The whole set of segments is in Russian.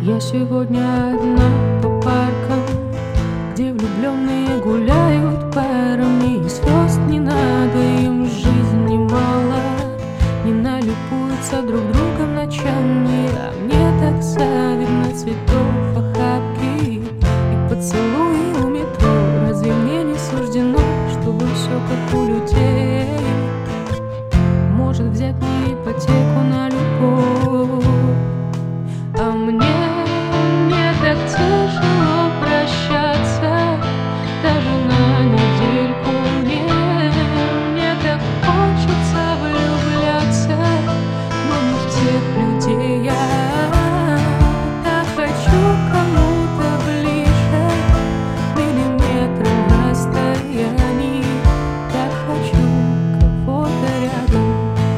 Я сегодня одна по паркам, где влюбленные гуляют парами, и звезд не надо им в жизни мало, не налюбуются друг другом ночами. А мне так завидно цветов охапки и поцелуи у метро. Разве мне не суждено, чтобы все как у людей? Может взять мне ипотеку на любовь? А мне так тяжело прощаться, даже на недельку. Мне так хочется влюбляться, но не в тех людей. Я так хочу кому-то ближе, миллиметров расстояний. Так хочу кого-то рядом.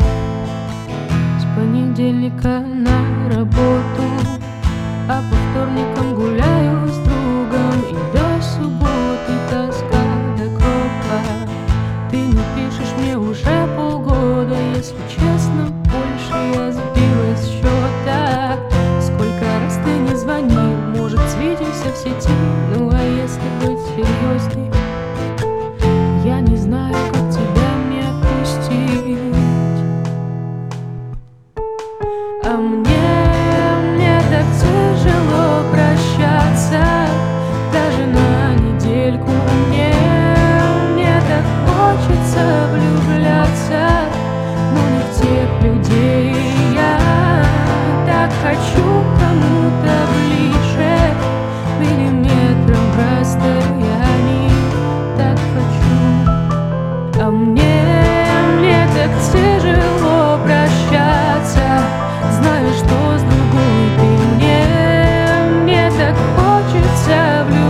С понедельника на работу, а по вторникам гуляю с другом, и до субботы тоска до гроба. Ты не пишешь мне уже полгода, если честно, больше я сбилась с счета. Сколько раз ты не звонил, может, свидимся в сети? Ну а если быть серьезней, я не знаю, как тебя мне отпустить. А мне так тяжело прощаться, даже на недельку. Мне так хочется влюбляться, но не в тех людей. Я так хочу кому-то ближе, миллиметром расстояний. Так хочу. А мне так тяжело прощаться, знаю, что с другой ты. Мне так хочется влюбиться.